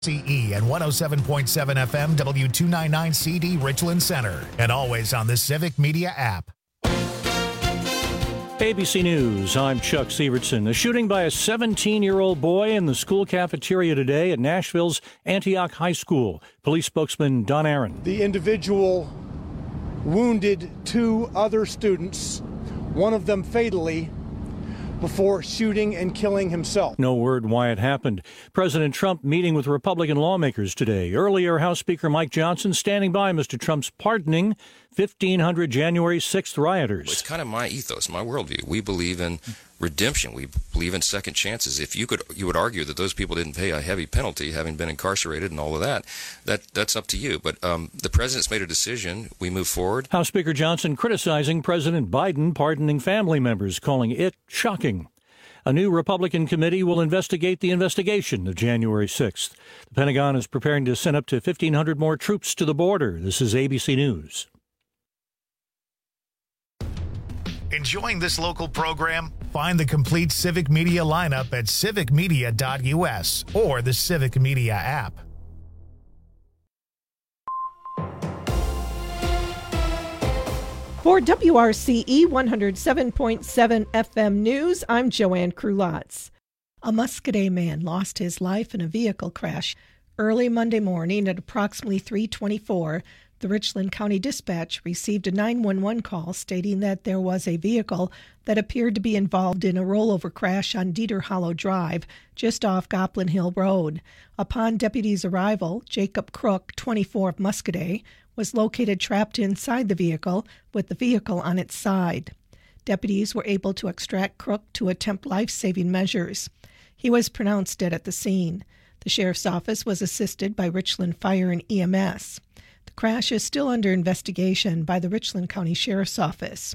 CE and 107.7 FM W299CD Richland Center, and always on the Civic Media app. ABC News, I'm Chuck Sievertson. A shooting by a 17-year-old boy in the school cafeteria today at Nashville's Antioch High School. Police spokesman Don Aaron. The individual wounded 2 other students, one of them fatally, before shooting and killing himself. No word why it happened. President Trump meeting with Republican lawmakers today. Earlier, House Speaker Mike Johnson standing by Mr. Trump's pardoning 1,500 January 6th rioters. It's kind of my ethos, my worldview. We believe in redemption. We believe in second chances. If you would argue that those people didn't pay a heavy penalty, having been incarcerated and all of that's up to you. But the president's made a decision. We move forward. House Speaker Johnson criticizing President Biden pardoning family members, calling it shocking. A new Republican committee will investigate the investigation of January 6th. The Pentagon is preparing to send up to 1,500 more troops to the border. This is ABC News. Enjoying this local program? Find the complete Civic Media lineup at civicmedia.us or the Civic Media app. For WRCE 107.7 FM News, I'm Joanne Krulotz. A Muscadet man lost his life in a vehicle crash early Monday morning at approximately 3:24. The Richland County Dispatch received a 911 call stating that there was a vehicle that appeared to be involved in a rollover crash on Dieter Hollow Drive, just off Goplin Hill Road. Upon deputies' arrival, Jacob Crook, 24 of Muscadet, was located trapped inside the vehicle with the vehicle on its side. Deputies were able to extract Crook to attempt life-saving measures. He was pronounced dead at the scene. The sheriff's office was assisted by Richland Fire and EMS. The crash is still under investigation by the Richland County Sheriff's Office.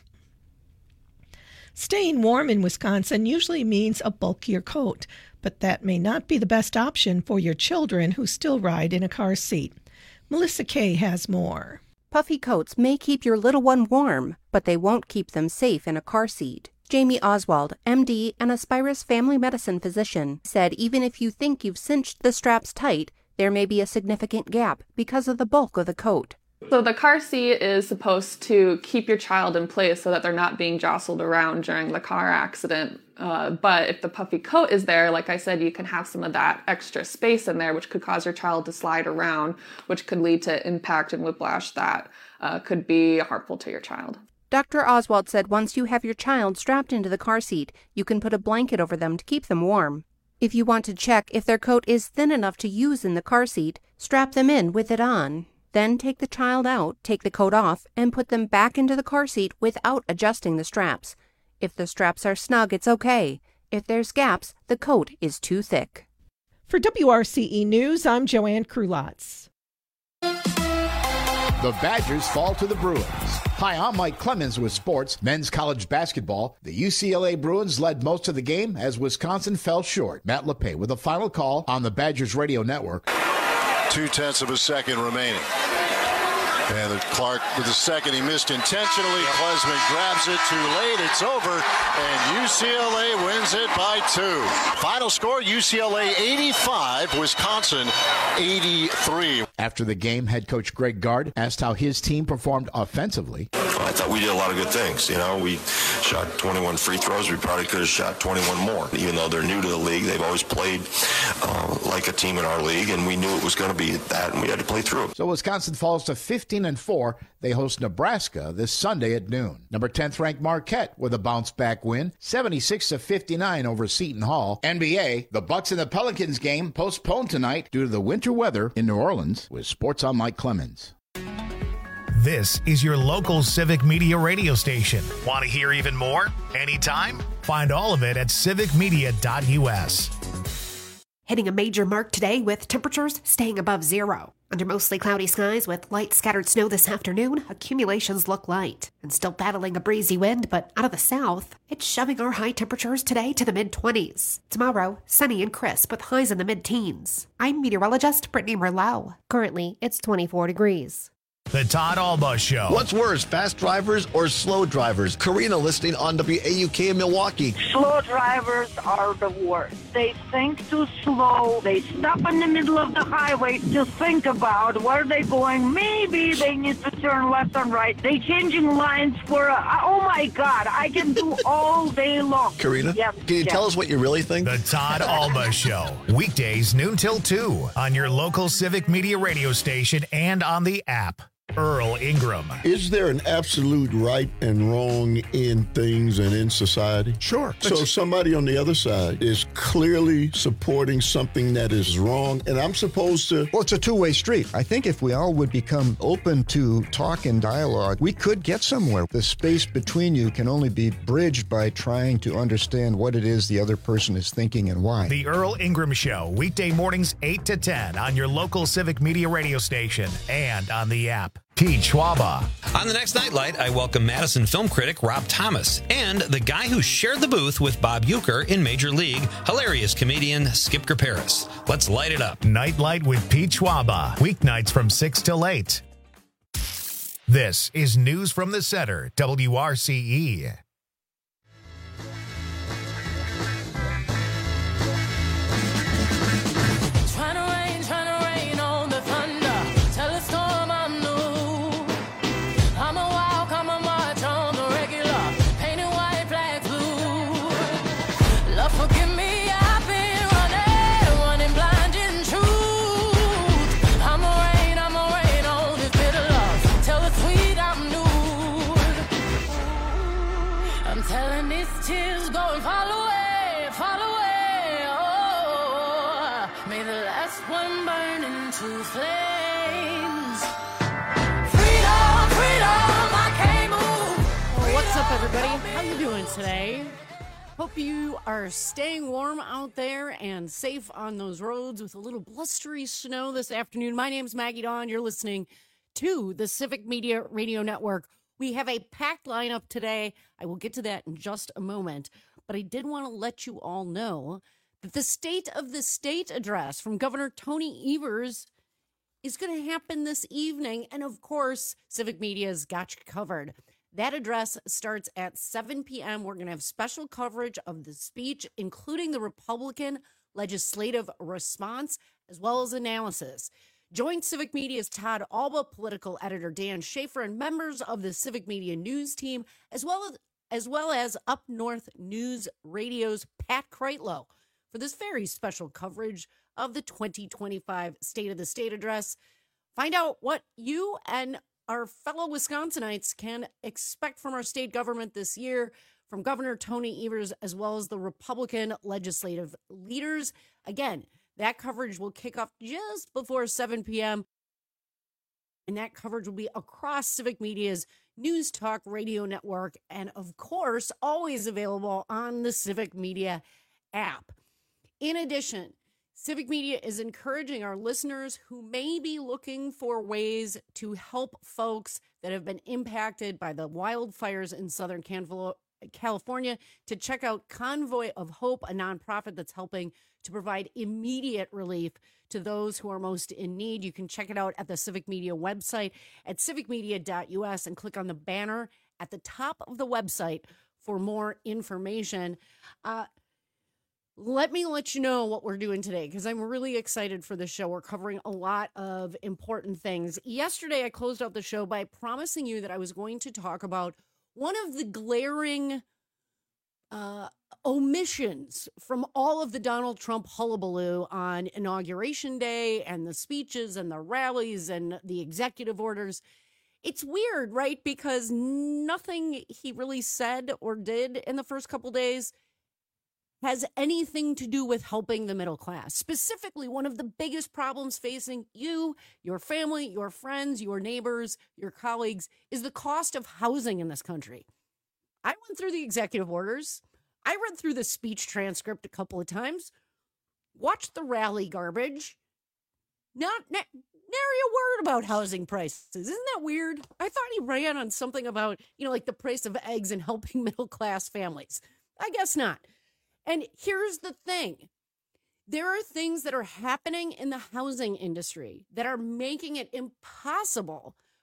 Staying warm in Wisconsin usually means a bulkier coat, but that may not be the best option for your children who still ride in a car seat. Melissa Kay has more. Puffy coats may keep your little one warm, but they won't keep them safe in a car seat. Jamie Oswald, MD and a Spirus family medicine physician, said even if you think you've cinched the straps tight, there may be a significant gap because of the bulk of the coat. So the car seat is supposed to keep your child in place so that they're not being jostled around during the car accident. But if the puffy coat is there, like I said, you can have some of that extra space in there, which could cause your child to slide around, which could lead to impact and whiplash that could be harmful to your child. Dr. Oswald said once you have your child strapped into the car seat, you can put a blanket over them to keep them warm. If you want to check if their coat is thin enough to use in the car seat, strap them in with it on. Then take the child out, take the coat off, and put them back into the car seat without adjusting the straps. If the straps are snug, it's okay. If there's gaps, the coat is too thick. For WRCE News, I'm Joanne Krulotz. The Badgers fall to the Bruins. Hi, I'm Mike Clemens with sports. Men's college basketball. The UCLA Bruins led most of the game as Wisconsin fell short. Matt LePay with a final call on the Badgers Radio Network. 0.2 of a second remaining. And Clark with the second, he missed intentionally. Klesman grabs it too late. It's over, and UCLA wins it by 2. Final score, UCLA 85, Wisconsin 83. After the game, head coach Greg Gard asked how his team performed offensively. I thought we did a lot of good things. You know, we shot 21 free throws. We probably could have shot 21 more. Even though they're new to the league, they've always played like a team in our league, and we knew it was going to be that, and we had to play through it. So Wisconsin falls to 15-4. They host Nebraska this Sunday at noon. Number 10th ranked Marquette with a bounce-back win, 76-59 over Seton Hall. NBA, the Bucks and the Pelicans game postponed tonight due to the winter weather in New Orleans. With sports, I'm Mike Clemens. This is your local Civic Media radio station. Want to hear even more? Anytime? Find all of it at civicmedia.us. Hitting a major mark today with temperatures staying above zero. Under mostly cloudy skies with light scattered snow this afternoon, accumulations look light. And still battling a breezy wind, but out of the south, it's shoving our high temperatures today to the mid-20s. Tomorrow, sunny and crisp with highs in the mid-teens. I'm meteorologist Brittany Merlot. Currently, it's 24 degrees. The Todd Alba Show. What's worse, fast drivers or slow drivers? Karina listening on WAUK in Milwaukee. Slow drivers are the worst. They think too slow. They stop in the middle of the highway to think about where they're going. Maybe they need to turn left and right. They changing lines for, oh my God, I can do all day long. Karina, can you tell us what you really think? The Todd Alba Show. Weekdays noon till 2 on your local Civic Media radio station and on the app. Earl Ingram. Is there an absolute right and wrong in things and in society? Sure. So somebody on the other side is clearly supporting something that is wrong, and I'm supposed to... Well, it's a two-way street. I think if we all would become open to talk and dialogue, we could get somewhere. The space between you can only be bridged by trying to understand what it is the other person is thinking and why. The Earl Ingram Show, weekday mornings 8 to 10 on your local Civic Media radio station and on the app. Pete Schwaba. On the next Nightlight, I welcome Madison film critic Rob Thomas and the guy who shared the booth with Bob Uecker in Major League, hilarious comedian Skip Graperis. Let's light it up. Nightlight with Pete Schwaba, weeknights from 6 till 8. This is News from the Center, WRCE. Everybody, how you doing today? Hope you are staying warm out there and safe on those roads with a little blustery snow this afternoon. My name's Maggie Dawn. You're listening to the Civic Media Radio Network. We have a packed lineup today. I will get to that in just a moment, but I did want to let you all know that the State of the State address from Governor Tony Evers is going to happen this evening, and of course, Civic Media's got you covered. That address starts at 7 p.m. We're going to have special coverage of the speech, including the Republican legislative response, as well as analysis. Join Civic Media's Todd Alba, political editor Dan Schaefer, and members of the Civic Media news team, as well as Up North News Radio's Pat Kreitlow, for this very special coverage of the 2025 State of the State address. Find out what you and our fellow Wisconsinites can expect from our state government this year, from Governor Tony Evers, as well as the Republican legislative leaders. Again, that coverage will kick off just before 7 p.m., and that coverage will be across Civic Media's News Talk Radio Network, and of course, always available on the Civic Media app. In addition, Civic Media is encouraging our listeners who may be looking for ways to help folks that have been impacted by the wildfires in Southern California to check out Convoy of Hope, a nonprofit that's helping to provide immediate relief to those who are most in need. You can check it out at the Civic Media website at civicmedia.us and click on the banner at the top of the website for more information. Let me let you know what we're doing today, because I'm really excited for the show. We're covering a lot of important things. Yesterday, I closed out the show by promising you that I was going to talk about one of the glaring omissions from all of the Donald Trump hullabaloo on Inauguration Day and the speeches and the rallies and the executive orders. It's weird, right? Because nothing he really said or did in the first couple days has anything to do with helping the middle class. Specifically, one of the biggest problems facing you, your family, your friends, your neighbors, your colleagues is the cost of housing in this country. I went through the executive orders. I read through the speech transcript a couple of times, watched the rally garbage, not nary a word about housing prices. Isn't that weird? I thought he ran on something about, like the price of eggs and helping middle class families. I guess not. And here's the thing. There are things that are happening in the housing industry that are making it impossible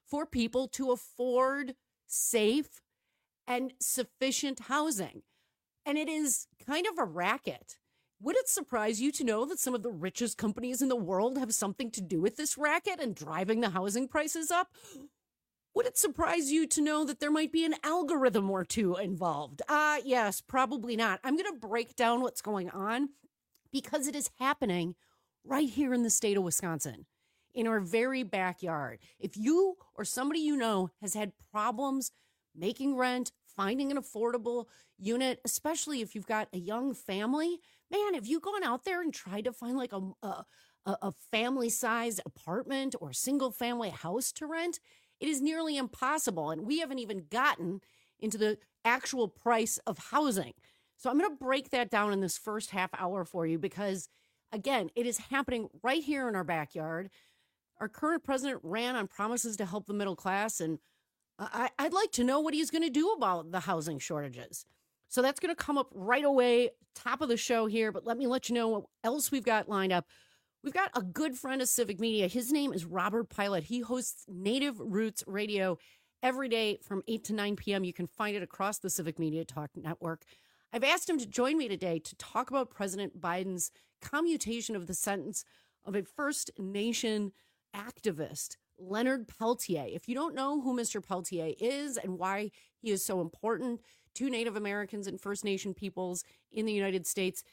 for people to afford safe and sufficient housing. And it is kind of a racket. Would it surprise you to know that some of the richest companies in the world have something to do with this racket and driving the housing prices up? Would it surprise you to know that there might be an algorithm or two involved? Yes, probably not. I'm going to break down what's going on because it is happening right here in the state of Wisconsin, in our very backyard. If you or somebody you know has had problems making rent, finding an affordable unit, especially if you've got a young family, man, have you gone out there and tried to find like a family-sized apartment or single-family house to rent? It is nearly impossible, and we haven't even gotten into the actual price of housing. So I'm going to break that down in this first half hour for you because, again, it is happening right here in our backyard. Our current president ran on promises to help the middle class, and I'd like to know what he's going to do about the housing shortages. So that's going to come up right away, top of the show here, but let me let you know what else we've got lined up. We've got a good friend of Civic Media. His name is Robert Pilot. He hosts Native Roots Radio every day from 8 to 9 p.m. You can find it across the Civic Media Talk Network. I've asked him to join me today to talk about President Biden's commutation of the sentence of a First Nation activist, Leonard Peltier. If you don't know who Mr. Peltier is and why he is so important to Native Americans and First Nation peoples in the United States,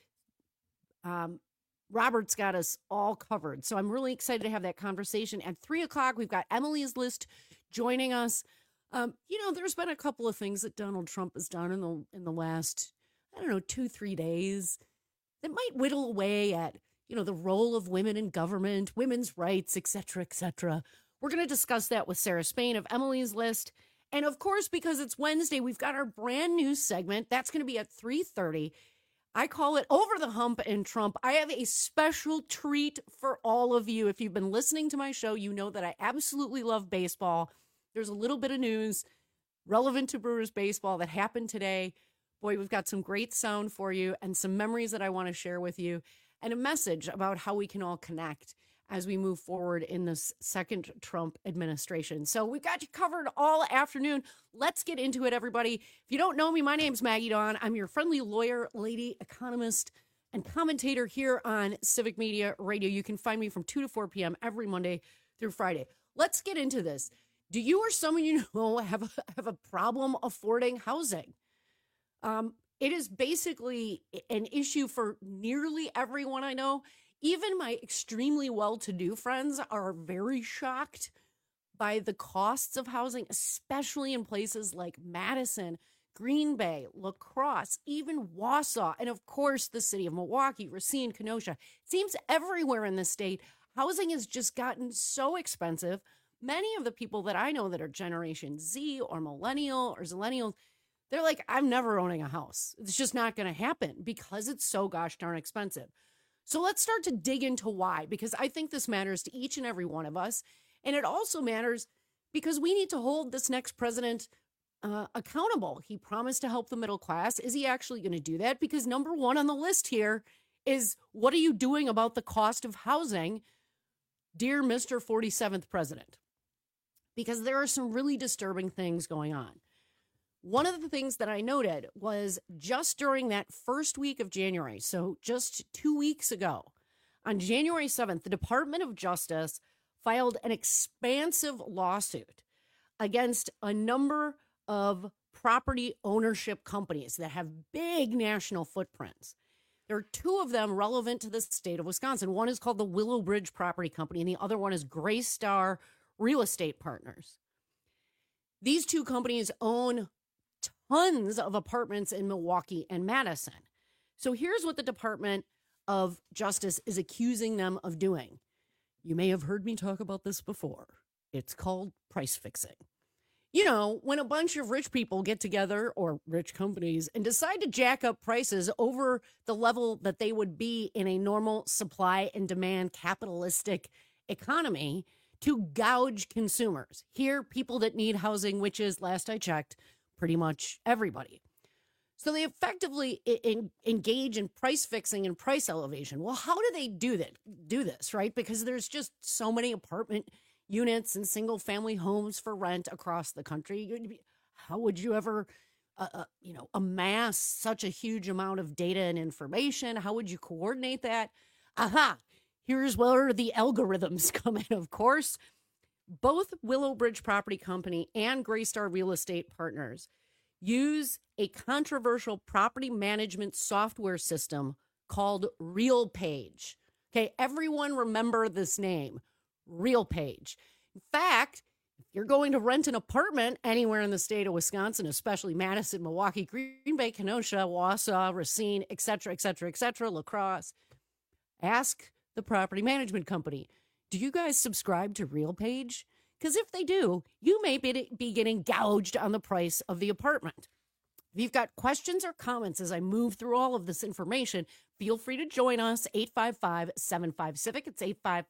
Robert's got us all covered. So I'm really excited to have that conversation. At 3 o'clock, we've got Emily's List joining us. There's been a couple of things that Donald Trump has done in the last, 2-3 days that might whittle away at, the role of women in government, women's rights, et cetera, et cetera. We're going to discuss that with Sarah Spain of Emily's List. And of course, because it's Wednesday, we've got our brand new segment. That's going to be at 3:30. I call it Over the Hump in Trump. I have a special treat for all of you. If you've been listening to my show, you know that I absolutely love baseball. There's a little bit of news relevant to Brewers baseball that happened today. Boy, we've got some great sound for you and some memories that I want to share with you and a message about how we can all connect as we move forward in this second Trump administration. So we've got you covered all afternoon. Let's get into it, everybody. If you don't know me, my name's Maggie Dawn. I'm your friendly lawyer, lady, economist, and commentator here on Civic Media Radio. You can find me from 2 to 4 p.m. every Monday through Friday. Let's get into this. Do you or someone you know have a problem affording housing? It is basically an issue for nearly everyone I know. Even my extremely well-to-do friends are very shocked by the costs of housing, especially in places like Madison, Green Bay, La Crosse, even Wausau, and of course the city of Milwaukee, Racine, Kenosha. It seems everywhere in the state, housing has just gotten so expensive. Many of the people that I know that are Generation Z or Millennial or Zillennials, they're like, I'm never owning a house. It's just not going to happen because it's so gosh darn expensive. So let's start to dig into why, because I think this matters to each and every one of us. And it also matters because we need to hold this next president accountable. He promised to help the middle class. Is he actually going to do that? Because number one on the list here is, what are you doing about the cost of housing, dear Mr. 47th president? Because there are some really disturbing things going on. One of the things that I noted was just during that first week of January, so just 2 weeks ago, on January 7th, the Department of Justice filed an expansive lawsuit against a number of property ownership companies that have big national footprints. There are two of them relevant to the state of Wisconsin. One is called the Willow Bridge Property Company, and the other one is Gray Star Real Estate Partners. These two companies own tons of apartments in Milwaukee and Madison. So here's what the Department of Justice is accusing them of doing. You may have heard me talk about this before. It's called price fixing. You know, when a bunch of rich people get together, or rich companies, and decide to jack up prices over the level that they would be in a normal supply and demand capitalistic economy to gouge consumers. Here, people that need housing, which is, last I checked, pretty much everybody. So they effectively engage in price fixing and price elevation. Well, how do they do this, right? Because there's just so many apartment units and single-family homes for rent across the country. How would you ever, amass such a huge amount of data and information? How would you coordinate that? Aha! Here's where the algorithms come in, of course. Both Willow Bridge Property Company and Greystar Real Estate Partners use a controversial property management software system called RealPage. Okay, everyone remember this name, RealPage. In fact, if you're going to rent an apartment anywhere in the state of Wisconsin, especially Madison, Milwaukee, Green Bay, Kenosha, Wausau, Racine, et cetera, La Crosse, ask the property management company, do you guys subscribe to RealPage? Because if they do, you may be getting gouged on the price of the apartment. If you've got questions or comments as I move through all of this information, feel free to join us, 855-75-CIVIC. It's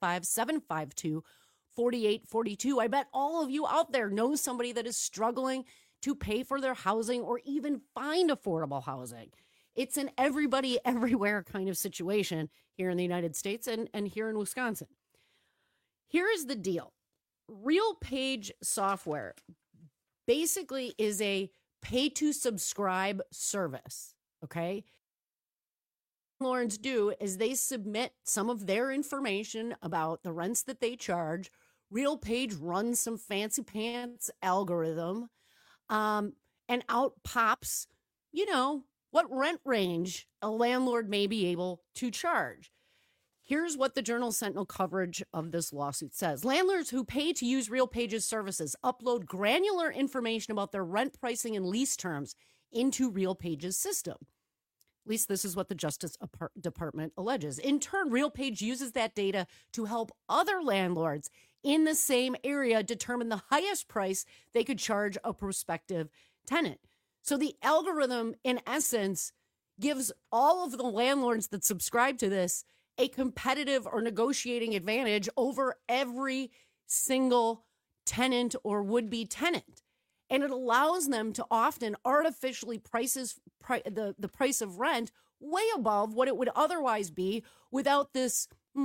855-752-4842. I bet all of you out there know somebody that is struggling to pay for their housing or even find affordable housing. It's an everybody, everywhere kind of situation here in the United States and here in Wisconsin. Here is the deal. RealPage software basically is a pay-to-subscribe service, okay? Landlords do is they submit some of their information about the rents that they charge. RealPage runs some fancy pants algorithm, and out pops, what rent range a landlord may be able to charge. Here's what the Journal-Sentinel coverage of this lawsuit says. Landlords who pay to use RealPage's services upload granular information about their rent pricing and lease terms into RealPage's system. At least this is what the Justice Department alleges. In turn, RealPage uses that data to help other landlords in the same area determine the highest price they could charge a prospective tenant. So the algorithm, in essence, gives all of the landlords that subscribe to this a competitive or negotiating advantage over every single tenant or would-be tenant. And it allows them to often artificially the price of rent way above what it would otherwise be without this,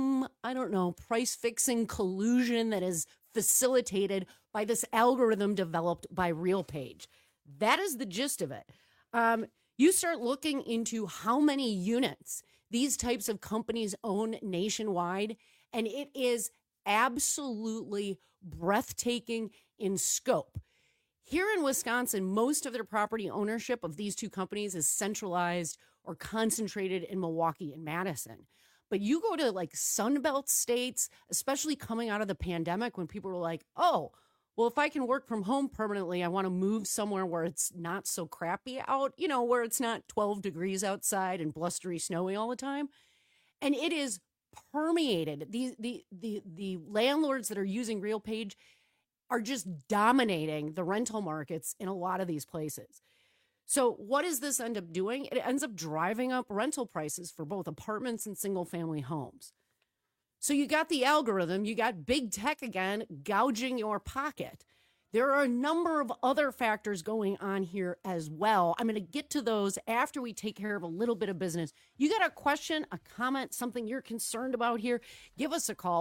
price-fixing collusion that is facilitated by this algorithm developed by RealPage. That is the gist of it. You start looking into how many units these types of companies own nationwide, and it is absolutely breathtaking in scope. Here in Wisconsin, most of their property ownership of these two companies is centralized or concentrated in Milwaukee and Madison. But you go to like Sunbelt states, especially coming out of the pandemic when people were like, oh, well, if I can work from home permanently, I want to move somewhere where it's not so crappy out, where it's not 12 degrees outside and blustery, snowy all the time. And it is permeated. The landlords that are using RealPage are just dominating the rental markets in a lot of these places. So what does this end up doing? It ends up driving up rental prices for both apartments and single-family homes. So you got the algorithm, you got big tech again gouging your pocket. There are a number of other factors going on here as well. I'm going to get to those after we take care of a little bit of business. You got a question, a comment, something you're concerned about here? Give us a call,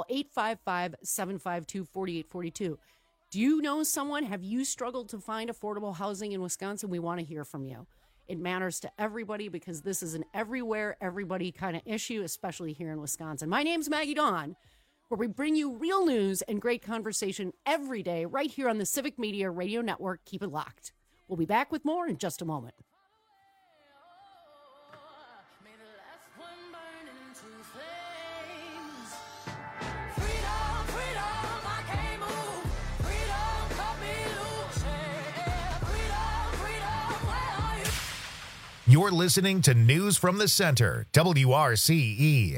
855-752-4842. Do you know someone? Have you struggled to find affordable housing in Wisconsin? We want to hear from you. It matters to everybody because this is an everywhere, everybody kind of issue, especially here in Wisconsin. My name's Maggie Dawn, where we bring you real news and great conversation every day right here on the Civic Media Radio Network. Keep it locked. We'll be back with more in just a moment. You're listening to News from the Center, WRCE.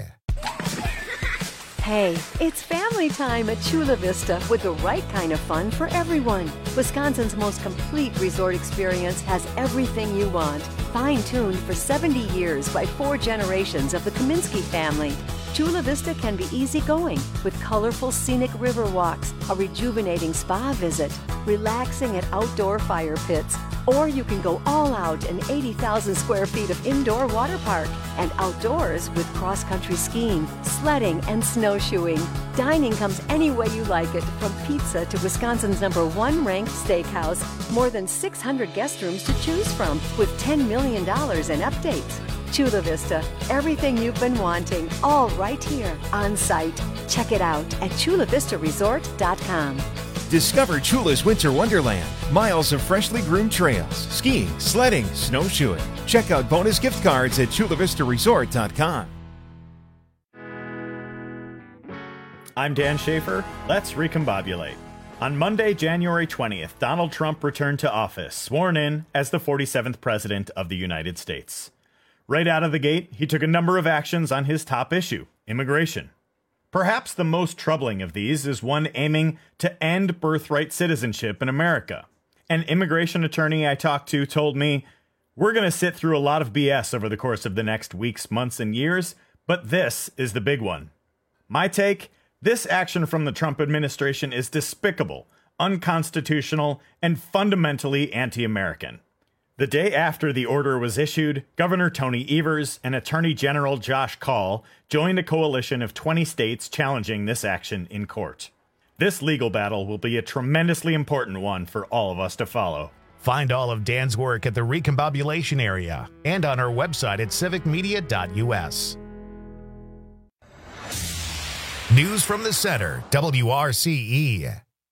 Hey, it's family time at Chula Vista with the right kind of fun for everyone. Wisconsin's most complete resort experience has everything you want. Fine-tuned for 70 years by 4 generations of the Kaminsky family. Chula Vista can be easygoing with colorful scenic river walks, a rejuvenating spa visit, relaxing at outdoor fire pits, or you can go all out in 80,000 square feet of indoor water park and outdoors with cross-country skiing, sledding, and snowshoeing. Dining comes any way you like it, from pizza to Wisconsin's #1 ranked steakhouse. More than 600 guest rooms to choose from with $10 million in updates. Chula Vista, everything you've been wanting, all right here on site. Check it out at chulavistaresort.com. Discover Chula's Winter Wonderland. Miles of freshly groomed trails, skiing, sledding, snowshoeing. Check out bonus gift cards at chulavistaresort.com. I'm Dan Schaefer. Let's recombobulate. On Monday, January 20th, Donald Trump returned to office, sworn in as the 47th President of the United States. Right out of the gate, he took a number of actions on his top issue, immigration. Perhaps the most troubling of these is one aiming to end birthright citizenship in America. An immigration attorney I talked to told me, "We're going to sit through a lot of BS over the course of the next weeks, months, and years, but this is the big one." My take? This action from the Trump administration is despicable, unconstitutional, and fundamentally anti-American. The day after the order was issued, Governor Tony Evers and Attorney General Josh Kaul joined a coalition of 20 states challenging this action in court. This legal battle will be a tremendously important one for all of us to follow. Find all of Dan's work at the Recombobulation area and on our website at civicmedia.us. News from the Center, WRCE.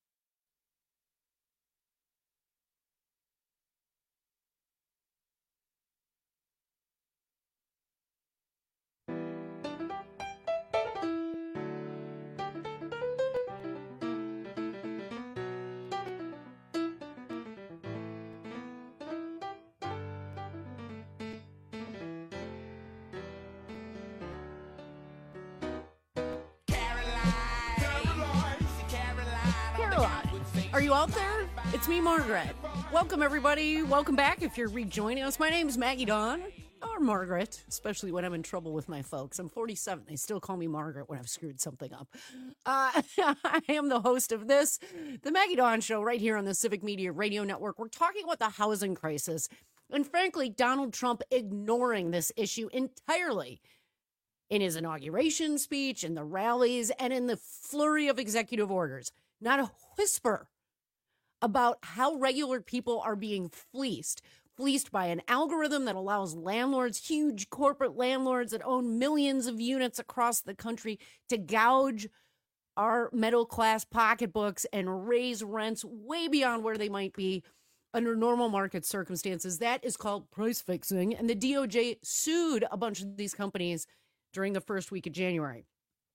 Are you out there? It's me, Margaret. Welcome, everybody. Welcome back if you're rejoining us. My name's Maggie Dawn, or Margaret, especially when I'm in trouble with my folks. I'm 47. They still call me Margaret when I've screwed something up. I am the host of this, the Maggie Dawn Show, right here on the Civic Media Radio Network. We're talking about the housing crisis, and frankly, Donald Trump ignoring this issue entirely in his inauguration speech, in the rallies, and in the flurry of executive orders. Not a whisper about how regular people are being fleeced by an algorithm that allows landlords, huge corporate landlords that own millions of units across the country, to gouge our middle class pocketbooks and raise rents way beyond where they might be under normal market circumstances. That is called price fixing. And the DOJ sued a bunch of these companies during the first week of January,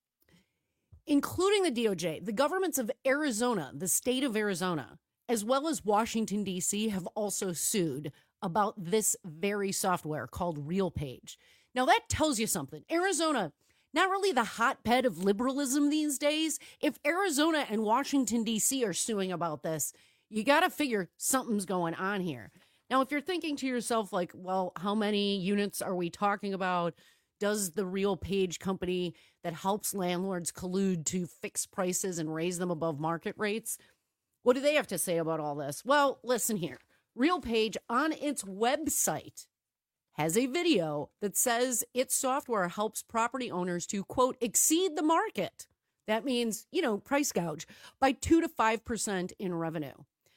including the DOJ. The governments of Arizona, the state of Arizona, as well as Washington, D.C., have also sued about this very software called RealPage. Now, that tells you something. Arizona, not really the hotbed of liberalism these days. If Arizona and Washington, D.C. are suing about this, you got to figure something's going on here. Now, if you're thinking to yourself, like, well, how many units are we talking about? Does the RealPage company that helps landlords collude to fix prices and raise them above market rates? What do they have to say about all this? Well, listen here. RealPage on its website has a video that says its software helps property owners to, quote, exceed the market. That means, price gouge by 2 to 5% in revenue.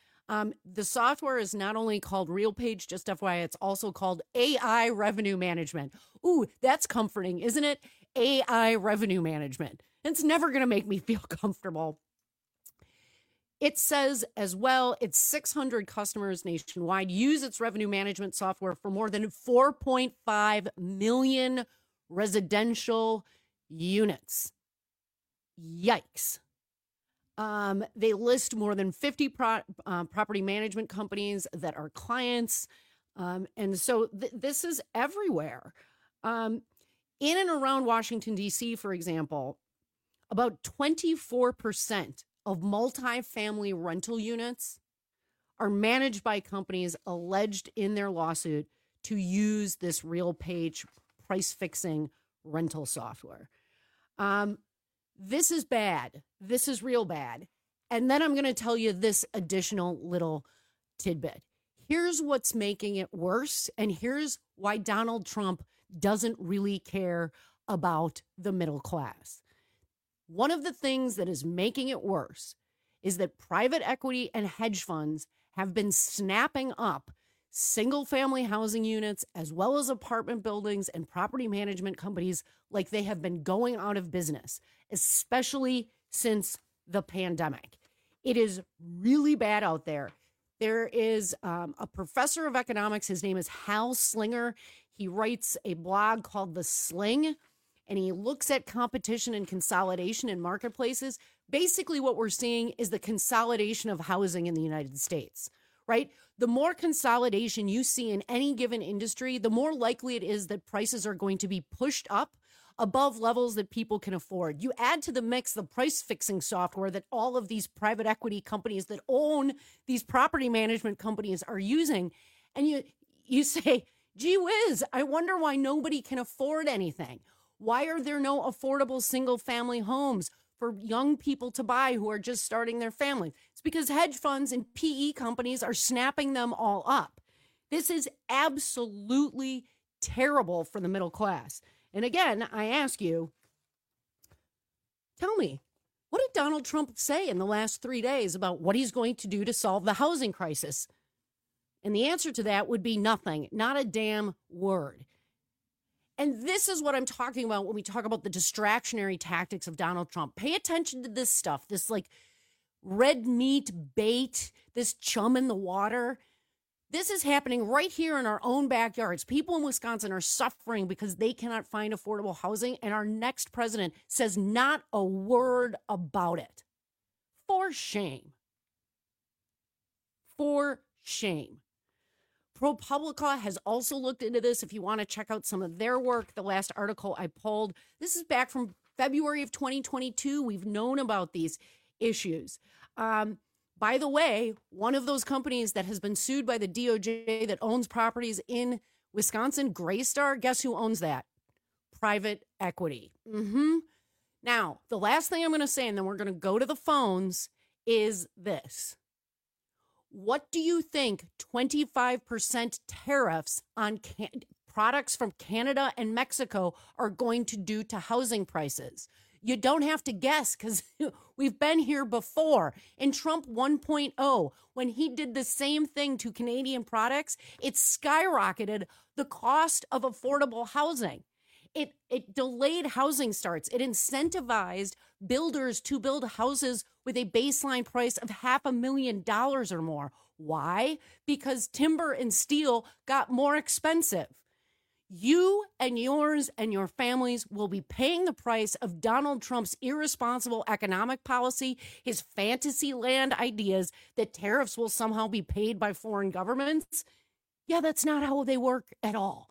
The software is not only called RealPage, just FYI, it's also called AI Revenue Management. Ooh, that's comforting, isn't it? AI Revenue Management. It's never going to make me feel comfortable. It says as well, its 600 customers nationwide use its revenue management software for more than 4.5 million residential units. Yikes. They list more than 50 property management companies that are clients. And so this is everywhere. In and around Washington, D.C., for example, about 24% of multifamily rental units are managed by companies alleged in their lawsuit to use this RealPage price-fixing rental software. This is bad. This is real bad. And then I'm going to tell you this additional little tidbit. Here's what's making it worse, and here's why Donald Trump doesn't really care about the middle class. One of the things that is making it worse is that private equity and hedge funds have been snapping up single-family housing units as well as apartment buildings and property management companies like they have been going out of business, especially since the pandemic. It is really bad out there. There is a professor of economics. His name is Hal Slinger. He writes a blog called The Sling, and he looks at competition and consolidation in marketplaces. Basically, what we're seeing is the consolidation of housing in the United States, right? The more consolidation you see in any given industry, the more likely it is that prices are going to be pushed up above levels that people can afford. You add to the mix the price fixing software that all of these private equity companies that own these property management companies are using, and you say, gee whiz, I wonder why nobody can afford anything. Why are there no affordable single-family homes for young people to buy who are just starting their family? It's because hedge funds and PE companies are snapping them all up. This is absolutely terrible for the middle class. And again, I ask you, tell me, what did Donald Trump say in the last 3 days about what he's going to do to solve the housing crisis? And the answer to that would be nothing, not a damn word. And this is what I'm talking about when we talk about the distractionary tactics of Donald Trump. Pay attention to this stuff, this like red meat bait, this chum in the water. This is happening right here in our own backyards. People in Wisconsin are suffering because they cannot find affordable housing, and our next president says not a word about it. For shame. For shame. ProPublica has also looked into this. If you want to check out some of their work, the last article I pulled, this is back from February of 2022. We've known about these issues. By the way, one of those companies that has been sued by the DOJ that owns properties in Wisconsin, Greystar, guess who owns that? Private equity. Now, the last thing I'm going to say, and then we're going to go to the phones, is this. What do you think 25% tariffs on products from Canada and Mexico are going to do to housing prices? You don't have to guess because we've been here before. In Trump 1.0, when he did the same thing to Canadian products, it skyrocketed the cost of affordable housing. It delayed housing starts. It incentivized builders to build houses with a baseline price of $500,000 or more. Why? Because timber and steel got more expensive. You and yours and your families will be paying the price of Donald Trump's irresponsible economic policy, his fantasy land ideas that tariffs will somehow be paid by foreign governments. Yeah, that's not how they work at all.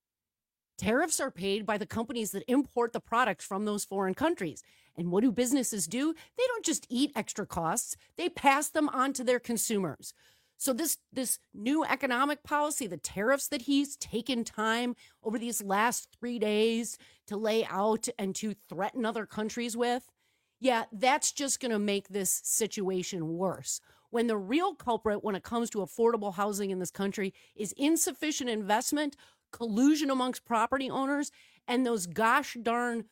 Tariffs are paid by the companies that import the products from those foreign countries. And what do businesses do? They don't just eat extra costs. They pass them on to their consumers. So this new economic policy, the tariffs that he's taken time over these last 3 days to lay out and to threaten other countries with, yeah, that's just going to make this situation worse. When the real culprit when it comes to affordable housing in this country is insufficient investment, collusion amongst property owners, and those gosh darn,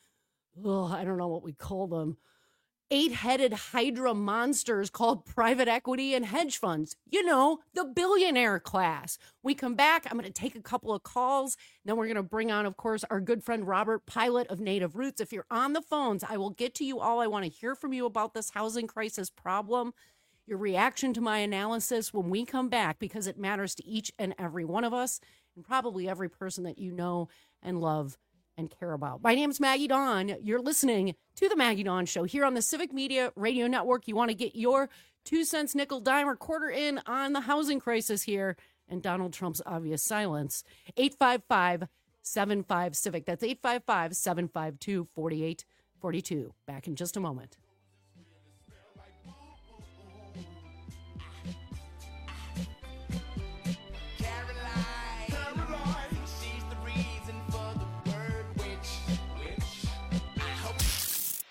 I don't know what we call them, 8-headed hydra monsters called private equity and hedge funds. You know, the billionaire class. We come back. I'm going to take a couple of calls. Then we're going to bring on, of course, our good friend Robert Pilot of Native Roots. If you're on the phones, I will get to you all. I want to hear from you about this housing crisis problem, your reaction to my analysis when we come back, because it matters to each and every one of us and probably every person that you know and love and care about. My name's Maggie Dawn. You're listening to the Maggie Dawn Show here on the Civic Media Radio Network. You want to get your 2 cents, nickel, dime, or quarter in on the housing crisis here and Donald Trump's obvious silence. 855-75-CIVIC. That's 855-752-4842. Back in just a moment.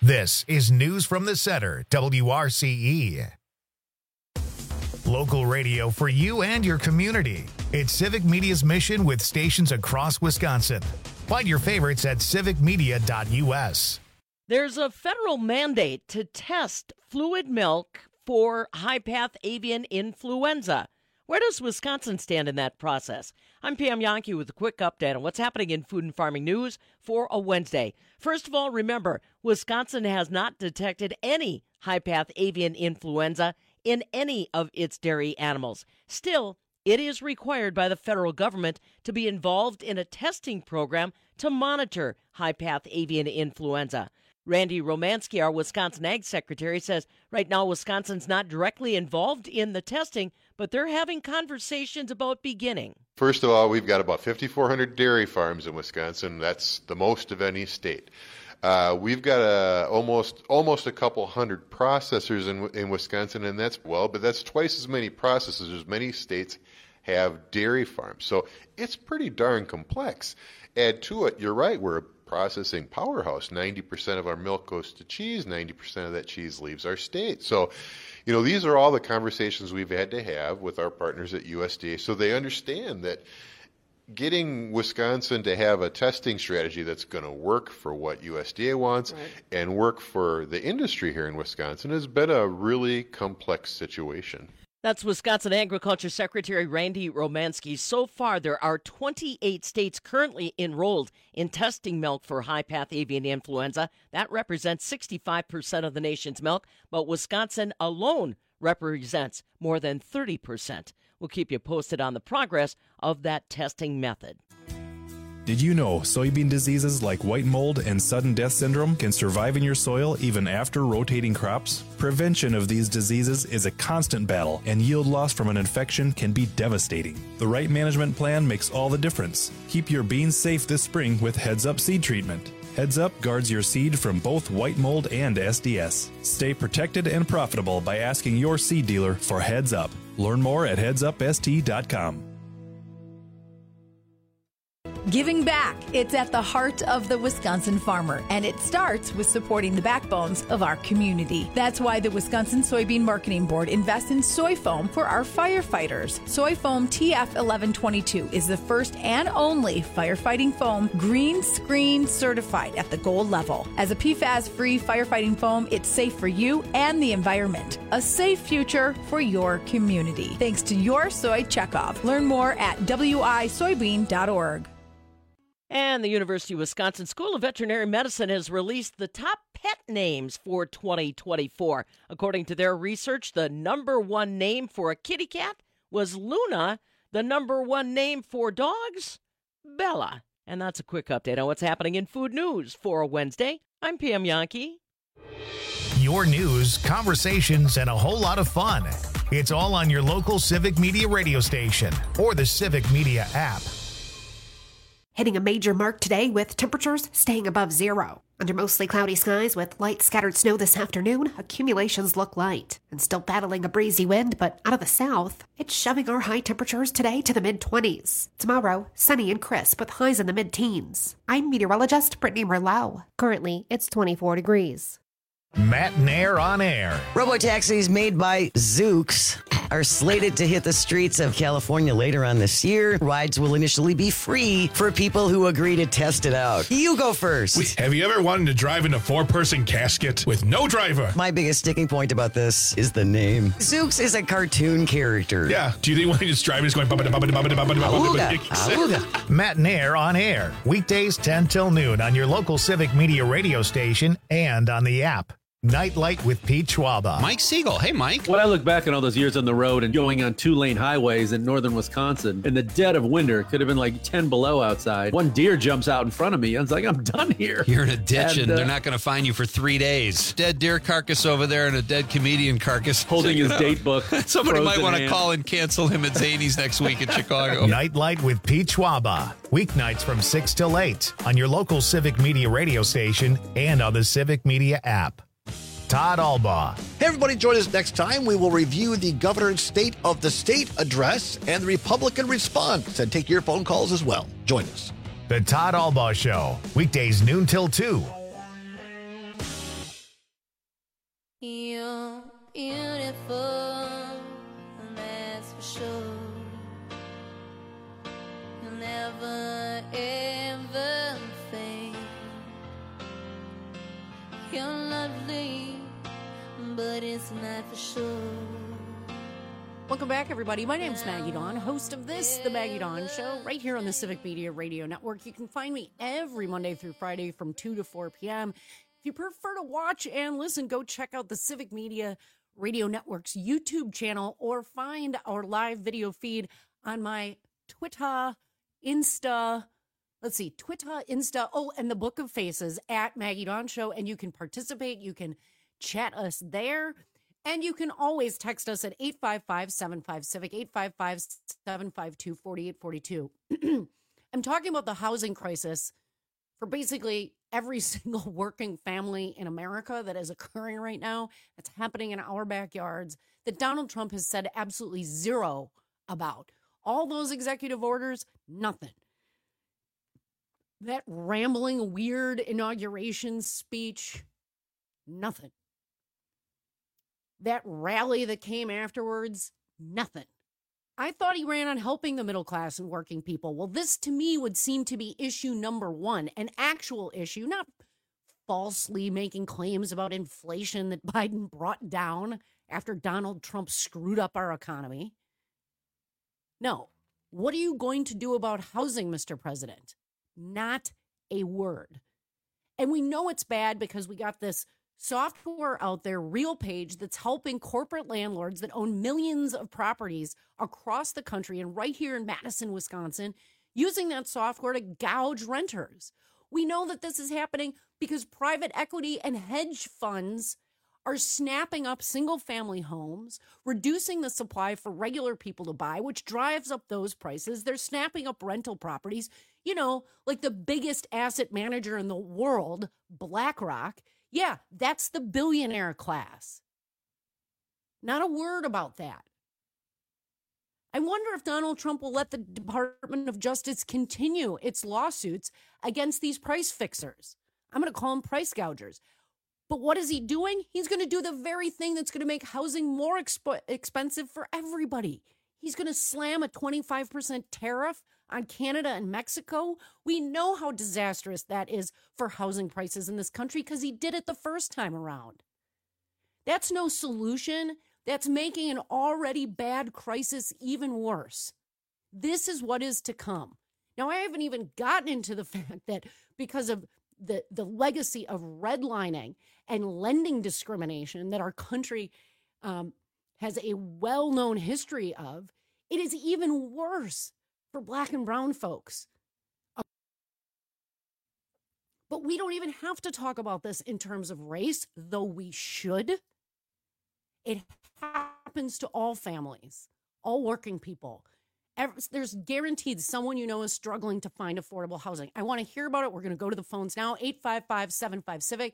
This is News from the Center, WRCE. Local radio for you and your community. It's Civic Media's mission with stations across Wisconsin. Find your favorites at civicmedia.us. There's a federal mandate to test fluid milk for high-path avian influenza. Where does Wisconsin stand in that process? I'm Pam Yonke with a quick update on what's happening in food and farming news for a Wednesday. First of all, remember, Wisconsin has not detected any high-path avian influenza in any of its dairy animals. Still, it is required by the federal government to be involved in a testing program to monitor high-path avian influenza. Randy Romanski, our Wisconsin Ag Secretary, says right now Wisconsin's not directly involved in the testing, but they're having conversations about beginning. First of all, we've got about 5,400 dairy farms in Wisconsin. That's the most of any state. We've got almost a couple hundred processors in Wisconsin, and that's twice as many processors as many states have dairy farms. So it's pretty darn complex. Add to it, you're right, we're a processing powerhouse. 90% of our milk goes to cheese, 90% of that cheese leaves our state. So, these are all the conversations we've had to have with our partners at USDA so they understand that getting Wisconsin to have a testing strategy that's going to work for what USDA wants and work for the industry here in Wisconsin has been a really complex situation. That's Wisconsin Agriculture Secretary Randy Romanski. So far, there are 28 states currently enrolled in testing milk for high-path avian influenza. That represents 65% of the nation's milk, but Wisconsin alone represents more than 30%. We'll keep you posted on the progress of that testing method. Did you know soybean diseases like white mold and sudden death syndrome can survive in your soil even after rotating crops? Prevention of these diseases is a constant battle, and yield loss from an infection can be devastating. The right management plan makes all the difference. Keep your beans safe this spring with Heads Up seed treatment. Heads Up guards your seed from both white mold and SDS. Stay protected and profitable by asking your seed dealer for Heads Up. Learn more at headsupst.com. Giving back. It's at the heart of the Wisconsin farmer, and it starts with supporting the backbones of our community. That's why the Wisconsin Soybean Marketing Board invests in soy foam for our firefighters. Soy foam TF 1122 is the first and only firefighting foam green screen certified at the gold level. As a PFAS-free firefighting foam, it's safe for you and the environment. A safe future for your community. Thanks to your Soy Checkoff. Learn more at wisoybean.org. And the University of Wisconsin School of Veterinary Medicine has released the top pet names for 2024. According to their research, the number one name for a kitty cat was Luna. The number one name for dogs, Bella. And that's a quick update on what's happening in food news for a Wednesday. I'm Pam Yonke. Your news, conversations, and a whole lot of fun. It's all on your local Civic Media radio station or the Civic Media app. Hitting a major mark today with temperatures staying above zero. Under mostly cloudy skies with light scattered snow this afternoon, accumulations look light. And still battling a breezy wind, but out of the south, it's shoving our high temperatures today to the mid-20s. Tomorrow, sunny and crisp with highs in the mid-teens. I'm meteorologist Brittany Merlot. Currently, it's 24 degrees. Matt Nair on air. Robotaxis made by Zoox are slated to hit the streets of California later on this year. Rides will initially be free for people who agree to test it out. You go first. Wait, have you ever wanted to drive in a four-person casket with no driver? My biggest sticking point about this is the name. Zoox is a cartoon character. Yeah. Do you think when he's driving, he's going... Matt Nair on air. Weekdays 10 till noon on your local Civic Media radio station and on the app. Nightlight with Pete Schwaba. Mike Siegel. Hey, Mike. When I look back on all those years on the road and going on 2-lane highways in northern Wisconsin, in the dead of winter, it could have been like 10 below outside. One deer jumps out in front of me. I was like, I'm done here. You're in a ditch and they're not going to find you for 3 days. Dead deer carcass over there and a dead comedian carcass. Holding his date book. Somebody might want to call and cancel him at Zany's next week in Chicago. Nightlight with Pete Schwaba. Weeknights from 6 till 8 on your local Civic Media radio station and on the Civic Media app. Todd Albaugh. Hey, everybody, join us next time. We will review the governor's State of the State address and the Republican response and take your phone calls as well. Join us. The Todd Albaugh Show, weekdays noon till 2 You're beautiful, that's for sure. You'll never ever fade. You're lovely, but it's not for sure. Welcome back, everybody. My name's Maggie Dawn, host of this, The Maggie Dawn Show, right here on the Civic Media Radio Network. You can find me every Monday through Friday from 2 to 4 p.m. If you prefer to watch and listen, go check out the Civic Media Radio Network's YouTube channel or find our live video feed on my Twitter, Insta, and the Book of Faces at Maggie Dawn Show. And you can participate. You can chat us there. And you can always text us at 855-75-CIVIC, 855-752-4842. I'm talking about the housing crisis for basically every single working family in America that is occurring right now. That's happening in our backyards that Donald Trump has said absolutely zero about. All those executive orders, nothing. That rambling, weird inauguration speech, nothing. That rally that came afterwards, nothing. I thought he ran on helping the middle class and working people. Well, this to me would seem to be issue number one, an actual issue, not falsely making claims about inflation that Biden brought down after Donald Trump screwed up our economy. No. What are you going to do about housing, Mr. President? Not a word. And we know it's bad because we got this software out there, RealPage, that's helping corporate landlords that own millions of properties across the country and right here in Madison, Wisconsin, using that software to gouge renters. We know that this is happening because private equity and hedge funds are snapping up single-family homes, reducing the supply for regular people to buy, which drives up those prices. They're snapping up rental properties, you know, like the biggest asset manager in the world, BlackRock. Yeah, that's the billionaire class. Not a word about that. I wonder if Donald Trump will let the Department of Justice continue its lawsuits against these price fixers. I'm going to call them price gougers. But what is he doing? He's going to do the very thing that's going to make housing more expensive for everybody. He's going to slam a 25% tariff on Canada and Mexico. We know how disastrous that is for housing prices in this country because he did it the first time around. That's no solution. That's making an already bad crisis even worse. This is what is to come. Now, I haven't even gotten into the fact that because of the legacy of redlining and lending discrimination that our country has a well-known history of, it is even worse for Black and brown folks. But we don't even have to talk about this in terms of race, though we should. It happens to all families, all working people. There's guaranteed someone you know is struggling to find affordable housing. I want to hear about it. We're going to go to the phones now. 855-75-CIVIC,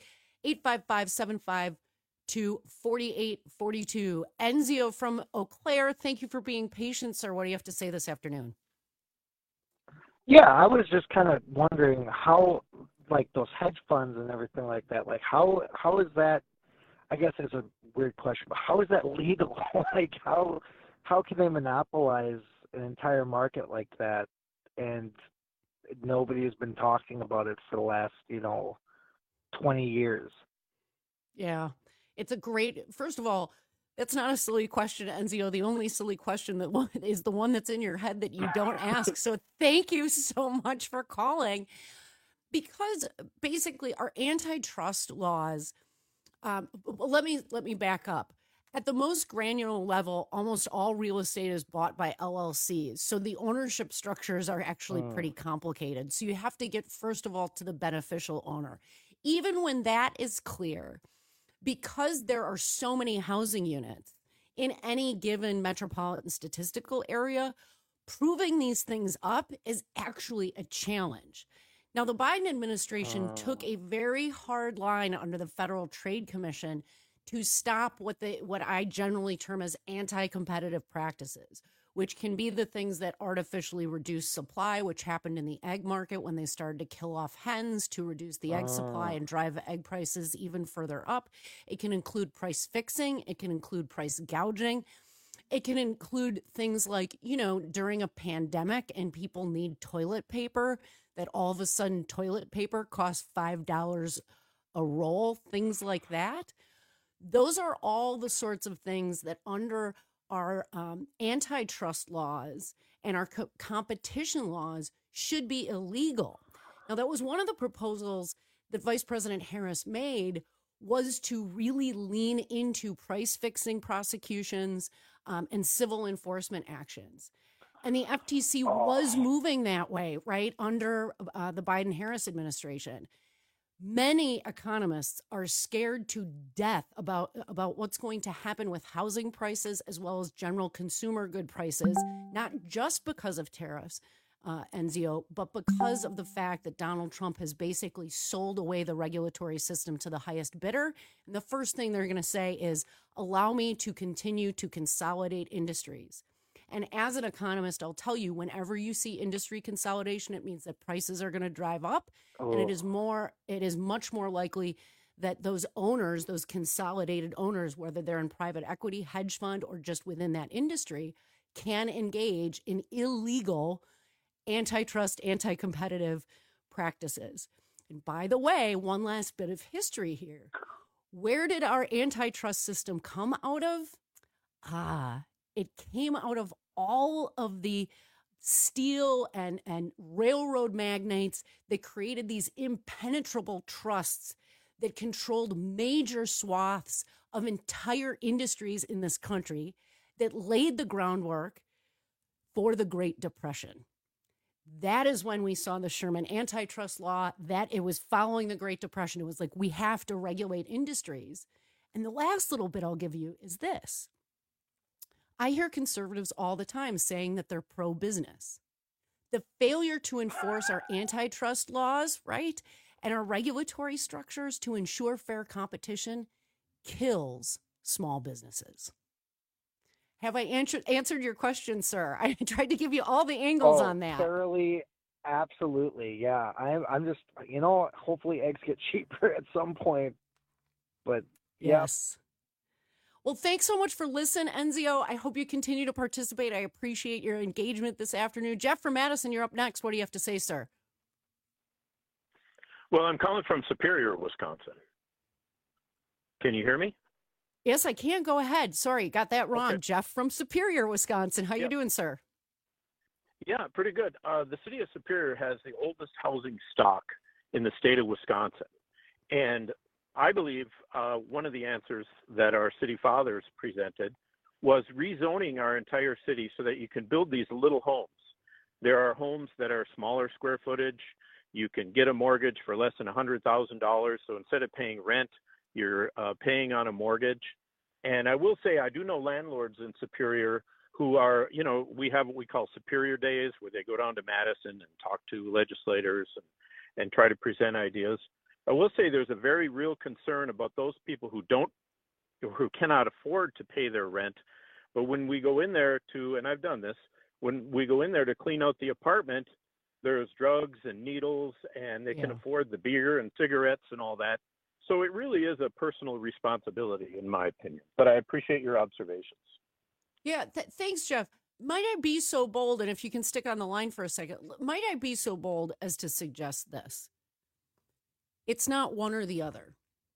855-752-4842. Enzio from Eau Claire, thank you for being patient, sir. What do you have to say this afternoon? Yeah, I was just kind of wondering how, like, those hedge funds and everything like that, like, how is that, I guess it's a weird question, but how is that legal? Like, how can they monopolize an entire market like that, and nobody has been talking about it for the last, 20 years? Yeah, it's a great, first of all, that's not a silly question, Enzio. The only silly question that is the one that's in your head that you don't ask. So thank you so much for calling, because basically our antitrust laws, let me back up. At the most granular level, almost all real estate is bought by LLCs. So the ownership structures are actually pretty complicated. So you have to get, first of all, to the beneficial owner. Even when that is clear, because there are so many housing units in any given metropolitan statistical area, proving these things up is actually a challenge. Now, the Biden administration took a very hard line under the Federal Trade Commission to stop what I generally term as anti-competitive practices, which can be the things that artificially reduce supply, which happened in the egg market when they started to kill off hens to reduce the egg supply and drive egg prices even further up. It can include price fixing. It can include price gouging. It can include things like, during a pandemic and people need toilet paper, that all of a sudden toilet paper costs $5 a roll, things like that. Those are all the sorts of things that under our antitrust laws and our competition laws should be illegal. Now, that was one of the proposals that Vice President Harris made, was to really lean into price fixing prosecutions and civil enforcement actions. And the FTC was moving that way, right, under the Biden-Harris administration. Many economists are scared to death about what's going to happen with housing prices as well as general consumer good prices, not just because of tariffs, Enzio, but because of the fact that Donald Trump has basically sold away the regulatory system to the highest bidder. And the first thing they're going to say is, allow me to continue to consolidate industries. And as an economist, I'll tell you, whenever you see industry consolidation, it means that prices are going to drive up. And it is much more likely that those owners, those consolidated owners, whether they're in private equity, hedge fund, or just within that industry, can engage in illegal antitrust, anti-competitive practices. And by the way, one last bit of history here. Where did our antitrust system come out of? It came out of all of the steel and railroad magnates that created these impenetrable trusts that controlled major swaths of entire industries in this country, that laid the groundwork for the Great Depression. That is when we saw the Sherman antitrust law, that it was following the Great Depression. It was like, we have to regulate industries. And the last little bit I'll give you is this. I hear conservatives all the time saying that they're pro-business. The failure to enforce our antitrust laws, right, and our regulatory structures to ensure fair competition kills small businesses. Have I answered your question, sir? I tried to give you all the angles on that. Thoroughly, absolutely, yeah. I'm just, hopefully eggs get cheaper at some point. But yes. Well, thanks so much for listening, Enzio. I hope you continue to participate. I appreciate your engagement this afternoon. Jeff from Madison, you're up next. What do you have to say, sir? Well, I'm calling from Superior, Wisconsin. Can you hear me? Yes, I can. Go ahead. Sorry, got that wrong. Okay. Jeff from Superior, Wisconsin. How you doing, sir? Yeah, pretty good. The city of Superior has the oldest housing stock in the state of Wisconsin. And I believe one of the answers that our city fathers presented was rezoning our entire city so that you can build these little homes. There are homes that are smaller square footage. You can get a mortgage for less than $100,000. So instead of paying rent, you're paying on a mortgage. And I will say, I do know landlords in Superior who are, we have what we call Superior Days, where they go down to Madison and talk to legislators and try to present ideas. I will say there's a very real concern about those people who cannot afford to pay their rent. But when we go in there and I've done this, when we go in there to clean out the apartment, there's drugs and needles, and they can afford the beer and cigarettes and all that. So it really is a personal responsibility, in my opinion. But I appreciate your observations. Yeah, thanks, Jeff. Might I be so bold, and if you can stick on the line for a second, might I be so bold as to suggest this? It's not one or the other.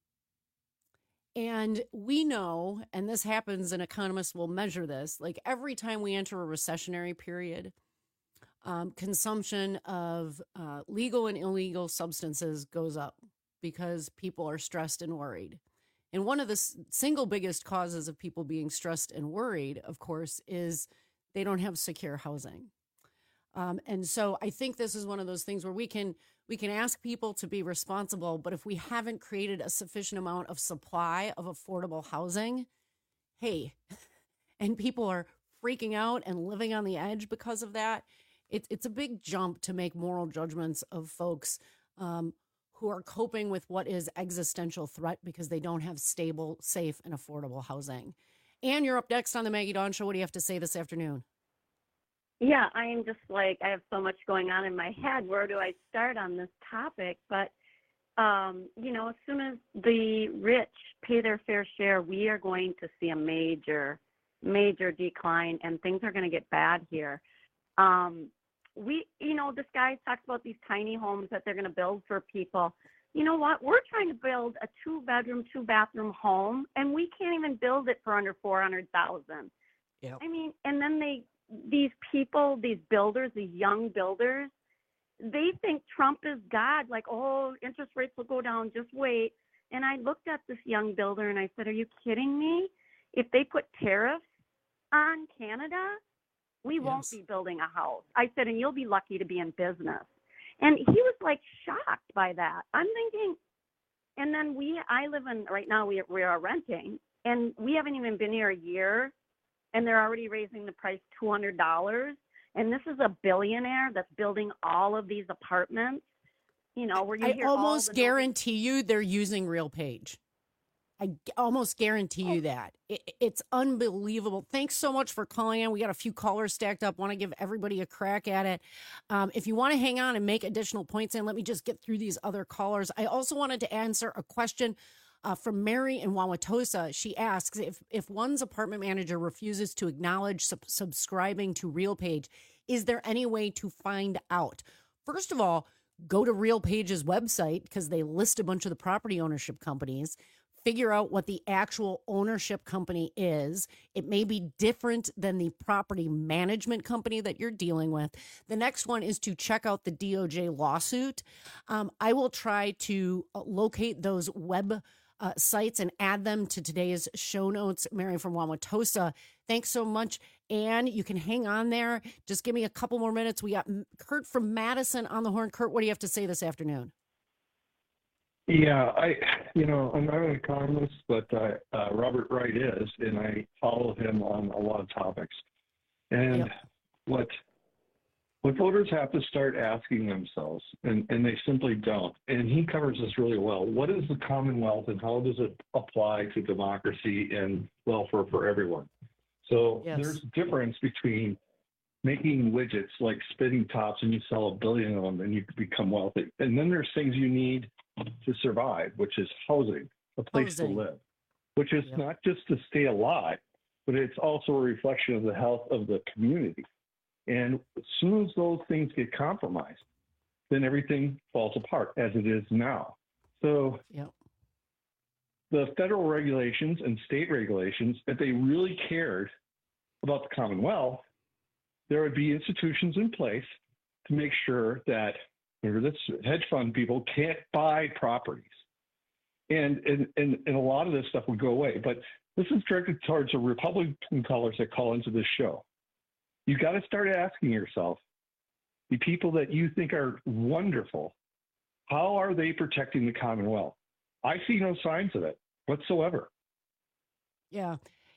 And we know, and this happens, and economists will measure this, like every time we enter a recessionary period, consumption of legal and illegal substances goes up because people are stressed and worried. And one of the single biggest causes of people being stressed and worried, of course, is they don't have secure housing. And so I think this is one of those things where we can ask people to be responsible, but if we haven't created a sufficient amount of supply of affordable housing, hey, and people are freaking out and living on the edge because of that, it's a big jump to make moral judgments of folks who are coping with what is existential threat because they don't have stable, safe, and affordable housing. Ann, you're up next on the Maggie Dawn Show. What do you have to say this afternoon? Yeah, I am just like, I have so much going on in my head. Where do I start on this topic? But, as soon as the rich pay their fair share, we are going to see a major decline, and things are going to get bad here. This guy talks about these tiny homes that they're going to build for people. You know what? We're trying to build a 2-bedroom, 2-bathroom home, and we can't even build it for under $400,000. Yeah. I mean, and then these people, these builders, these young builders, they think Trump is God. Like, oh, interest rates will go down. Just wait. And I looked at this young builder and I said, are you kidding me? If they put tariffs on Canada, we won't be building a house. I said, and you'll be lucky to be in business. And he was like shocked by that. I'm thinking, and then right now we are renting, and we haven't even been here a year, and they're already raising the price $200. And this is a billionaire that's building all of these apartments, where you hear I almost guarantee you they're using RealPage. I almost guarantee you that. It's unbelievable. Thanks so much for calling in. We got a few callers stacked up. Want to give everybody a crack at it. If you want to hang on and make additional points in, let me just get through these other callers. I also wanted to answer a question from Mary in Wauwatosa. She asks, if one's apartment manager refuses to acknowledge subscribing to RealPage, is there any way to find out? First of all, go to RealPage's website, because they list a bunch of the property ownership companies. Figure out what the actual ownership company is. It may be different than the property management company that you're dealing with. The next one is to check out the DOJ lawsuit. I will try to locate those web sites and add them to today's show notes. Mary from Wauwatosa, thanks so much. And you can hang on there. Just give me a couple more minutes. We got Kurt from Madison on the horn. Kurt, what do you have to say this afternoon? Yeah, I'm not an economist, but Robert Wright is, and I follow him on a lot of topics. And what voters have to start asking themselves, and they simply don't, and he covers this really well, what is the Commonwealth and how does it apply to democracy and welfare for everyone? So there's a difference between making widgets like spinning tops and you sell 1 billion of them and you become wealthy. And then there's things you need to survive, which is housing, a place to live, which is not just to stay alive, but it's also a reflection of the health of the community. And as soon as those things get compromised, then everything falls apart as it is now. So the federal regulations and state regulations, if they really cared about the Commonwealth, there would be institutions in place to make sure that this hedge fund people can't buy properties. And a lot of this stuff would go away. But this is directed towards the Republican callers that call into this show. You got to start asking yourself, the people that you think are wonderful, how are they protecting the Commonwealth? I see no signs of it whatsoever. Yeah.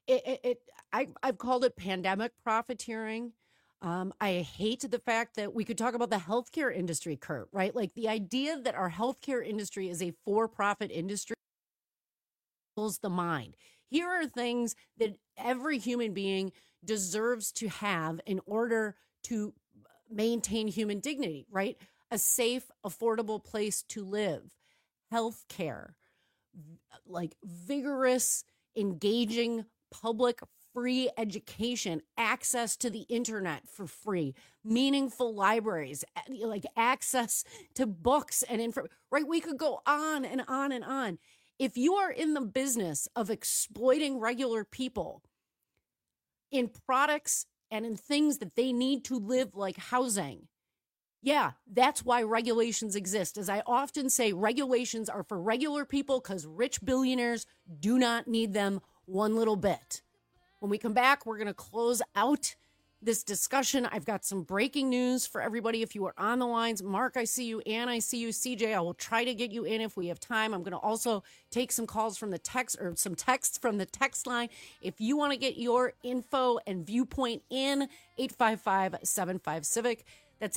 I've called it pandemic profiteering. I hate the fact that we could talk about the healthcare industry, Kurt, right? Like the idea that our healthcare industry is a for-profit industry fills the mind. Here are things that every human being deserves to have in order to maintain human dignity, right? A safe, affordable place to live, healthcare, like vigorous, engaging public free education, access to the internet for free, meaningful libraries, like access to books and info, right? We could go on and on and on. If you are in the business of exploiting regular people in products and in things that they need to live, like housing, that's why regulations exist. As I often say, regulations are for regular people because rich billionaires do not need them one little bit. When we come back, we're going to close out this discussion. I've got some breaking news for everybody. If you are on the lines, Mark, I see you. Ann, I see you. CJ, I will try to get you in if we have time. I'm going to also take some calls from the text or some texts from the text line. If you want to get your info and viewpoint in, 855-75-CIVIC. That's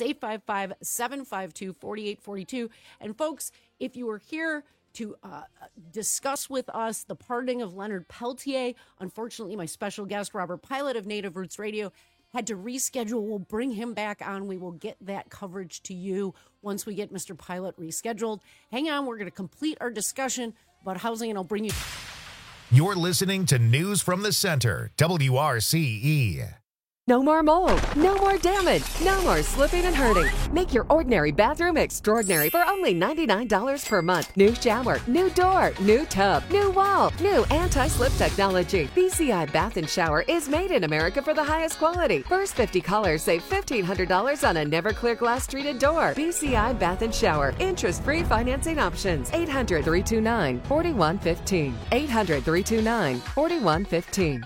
855-752-4842. And folks, if you are here to discuss with us the pardoning of Leonard Peltier. Unfortunately, my special guest, Robert Pilot of Native Roots Radio, had to reschedule. We'll bring him back on. We will get that coverage to you once we get Mr. Pilot rescheduled. Hang on, we're going to complete our discussion about housing, and I'll bring you. You're listening to News from the Center, WRCE. No more mold, no more damage, no more slipping and hurting. Make your ordinary bathroom extraordinary for only $99 per month. New shower, new door, new tub, new wall, new anti-slip technology. BCI Bath and Shower is made in America for the highest quality. First 50 callers save $1,500 on a never clear glass treated door. BCI Bath and Shower. Interest-free financing options. 800-329-4115. 800-329-4115.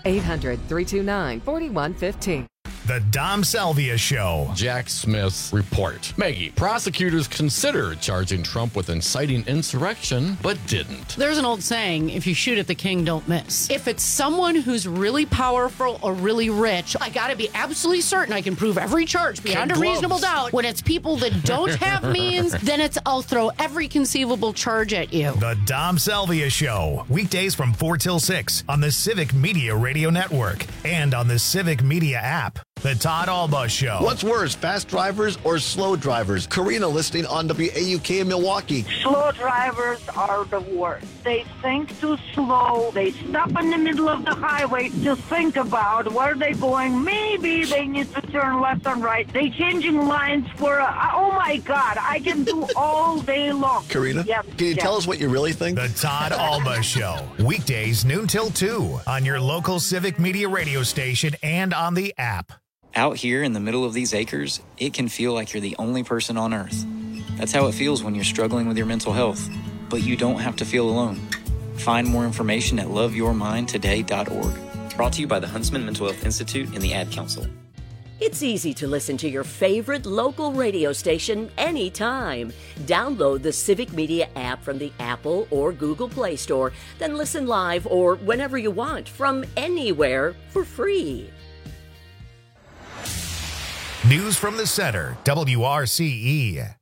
800-329-4115. The Dom Salvia Show. Jack Smith's report. Maggie, prosecutors considered charging Trump with inciting insurrection, but didn't. There's an old saying, if you shoot at the king, don't miss. If it's someone who's really powerful or really rich, I got to be absolutely certain I can prove every charge beyond a reasonable doubt. When it's people that don't have means, then it's I'll throw every conceivable charge at you. The Dom Salvia Show. Weekdays from 4 till 6 on the Civic Media Radio Network and on the Civic Media app. The Todd Alba Show. What's worse, fast drivers or slow drivers? Karina listening on WAUK in Milwaukee. Slow drivers are the worst. They think too slow. They stop in the middle of the highway to think about where they're going. Maybe they need to turn left and right. They changing lines for, oh my God, I can do all day long. Karina, can you tell us what you really think? The Todd Alba Show. Weekdays noon till 2 on your local Civic Media radio station and on the app. Out here in the middle of these acres, it can feel like you're the only person on earth. That's how it feels when you're struggling with your mental health. But you don't have to feel alone. Find more information at loveyourmindtoday.org. Brought to you by the Huntsman Mental Health Institute and the Ad Council. It's easy to listen to your favorite local radio station anytime. Download the Civic Media app from the Apple or Google Play Store, then listen live or whenever you want from anywhere for free. News from the Center, WRCE.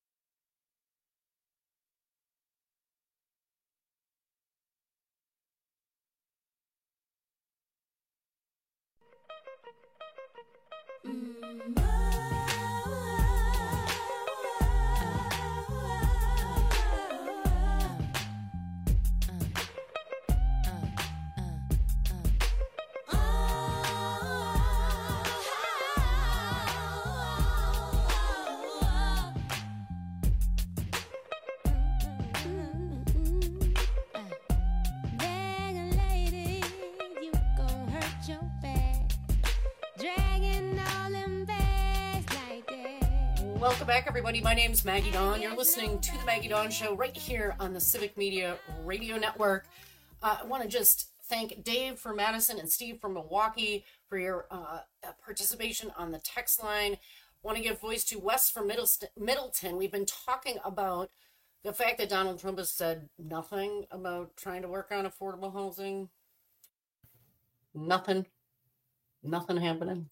Welcome back, everybody. My name's Maggie Dawn. You're listening to the Maggie Dawn Show right here on the Civic Media Radio Network. I want to just thank Dave from Madison and Steve from Milwaukee for your participation on the text line. Want to give voice to Wes from Middleton. We've been talking about the fact that Donald Trump has said nothing about trying to work on affordable housing. Nothing happening.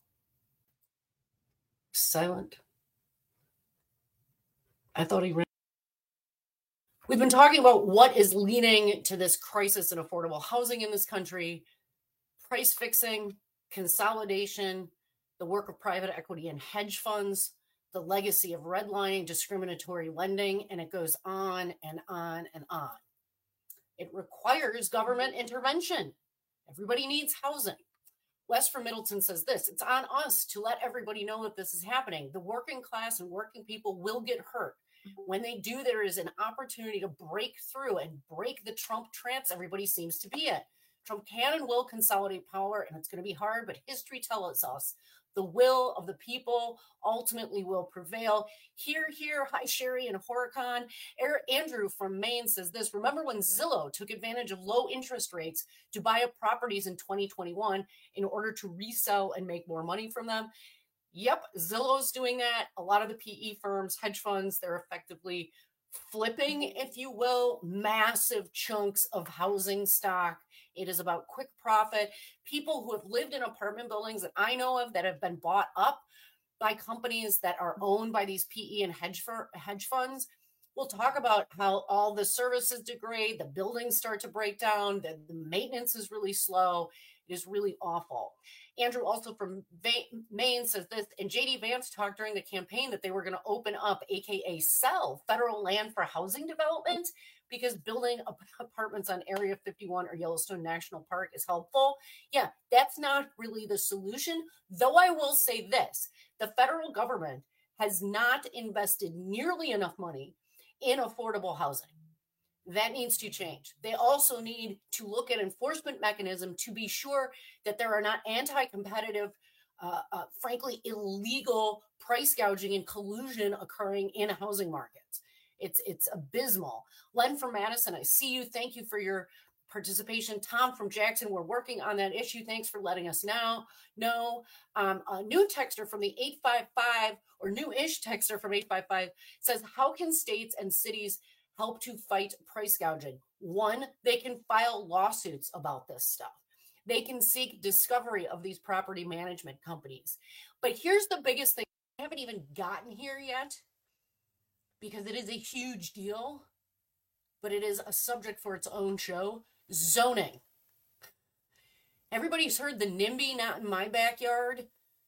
Silent. I thought he ran. We've been talking about what is leading to this crisis in affordable housing in this country: price fixing, consolidation, the work of private equity and hedge funds, the legacy of redlining, discriminatory lending, and it goes on and on and on. It requires government intervention. Everybody needs housing. Wes from Middleton says this: it's on us to let everybody know that this is happening. The working class and working people will get hurt. When they do, there is an opportunity to break through and break the Trump trance everybody seems to be in. Trump can and will consolidate power, and it's going to be hard, but history tells us the will of the people ultimately will prevail. Hear, hear. Hi, Sherry and Horicon. Andrew from Maine says this: remember when Zillow took advantage of low interest rates to buy up properties in 2021 in order to resell and make more money from them? Yep, Zillow's doing that. A lot of the PE firms, hedge funds, they're effectively flipping, if you will, massive chunks of housing stock. It is about quick profit. People who have lived in apartment buildings that I know of that have been bought up by companies that are owned by these PE and hedge funds. We'll talk about how all the services degrade, the buildings start to break down, the maintenance is really slow. It is really awful. Andrew, also from Maine, says this, and J.D. Vance talked during the campaign that they were going to open up, aka sell, federal land for housing development because building apartments on Area 51 or Yellowstone National Park is helpful. Yeah, that's not really the solution, though I will say this. The federal government has not invested nearly enough money in affordable housing. That needs to change. They also need to look at enforcement mechanism to be sure that there are not anti-competitive, frankly, illegal price gouging and collusion occurring in housing markets. It's abysmal. Len from Madison, I see you. Thank you for your participation. Tom from Jackson, we're working on that issue. Thanks for letting us know. A new texter from the 855 or new-ish texter from 855 says, how can states and cities help to fight price gouging? One, they can file lawsuits about this stuff. They can seek discovery of these property management companies. But here's the biggest thing. I haven't even gotten here yet because it is a huge deal, but it is a subject for its own show. Zoning. Everybody's heard the NIMBY, not in my backyard.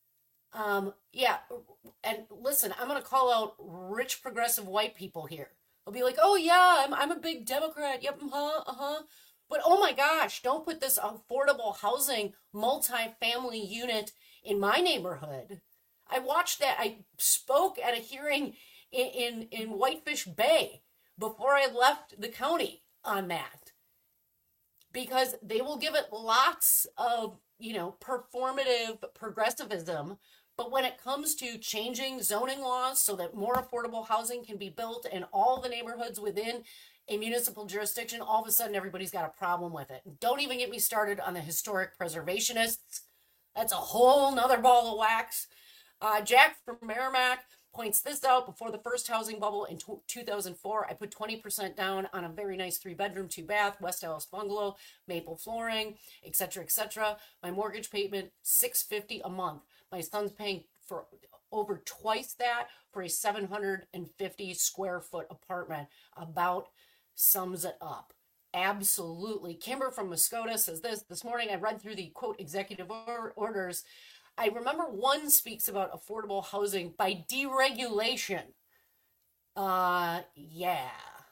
Yeah, and listen, I'm going to call out rich progressive white people here. They'll be like, oh yeah, I'm a big Democrat. Yep, But oh my gosh, don't put this affordable housing multi-family unit in my neighborhood. I watched that. I spoke at a hearing in Whitefish Bay before I left the county on that. Because they will give it lots of, performative progressivism. But when it comes to changing zoning laws so that more affordable housing can be built in all the neighborhoods within a municipal jurisdiction, all of a sudden everybody's got a problem with it. Don't even get me started on the historic preservationists. That's a whole nother ball of wax. Jack from Merrimack points this out. Before the first housing bubble in 2004, I put 20% down on a very nice 3-bedroom, 2-bath, West Allis bungalow, maple flooring, etc., etc. My mortgage payment, $650 a month. My son's paying for over twice that for a 750 square foot apartment. About sums it up. Absolutely. Kimber from Muskota says this morning I read through the quote executive orders. I remember one speaks about affordable housing by deregulation. Yeah.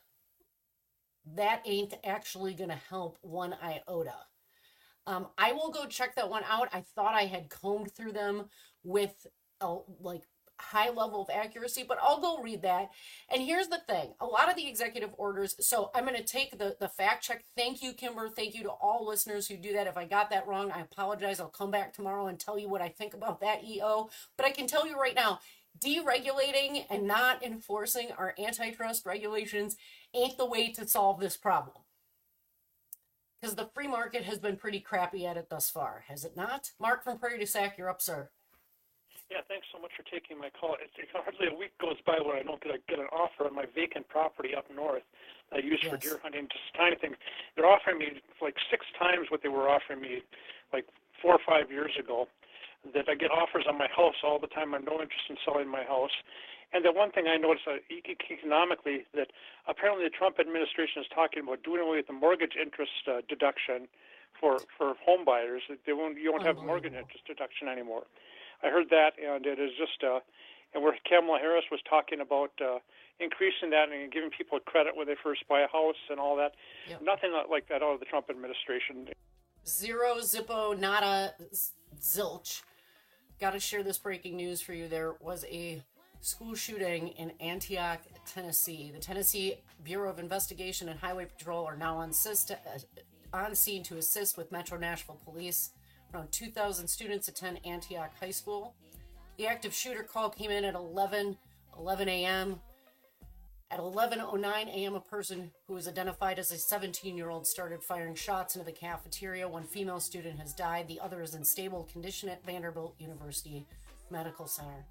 That ain't actually going to help one iota. I will go check that one out. I thought I had combed through them with a high level of accuracy, but I'll go read that. And here's the thing. A lot of the executive orders, so I'm going to take the fact check. Thank you, Kimber. Thank you to all listeners who do that. If I got that wrong, I apologize. I'll come back tomorrow and tell you what I think about that EO. But I can tell you right now, deregulating and not enforcing our antitrust regulations ain't the way to solve this problem. Because the free market has been pretty crappy at it thus far, has it not? Mark from Prairie du Sac, you're up, sir. Yeah, thanks so much for taking my call. It's hardly a week goes by where I don't get an offer on my vacant property up north that I use for deer hunting, just tiny things. They're offering me like 6 times what they were offering me like 4 or 5 years ago. That I get offers on my house all the time. I have no interest in selling my house. And the one thing I noticed economically, that apparently the Trump administration is talking about doing away with the mortgage interest deduction for home buyers. You won't have a mortgage interest deduction anymore. I heard that, and it is just, and where Kamala Harris was talking about increasing that and giving people credit when they first buy a house and all that. Yep. Nothing like that out of the Trump administration. Zero, zippo, nada, zilch. Got to share this breaking news for you. There was a school shooting in Antioch, Tennessee. The Tennessee Bureau of Investigation and Highway Patrol are now on scene to assist with Metro Nashville Police. Around 2,000 students attend Antioch High School. The active shooter call came in at 11 a.m. At 11:09 a.m., a person who was identified as a 17-year-old started firing shots into the cafeteria. One female student has died. The other is in stable condition at Vanderbilt University Medical Center.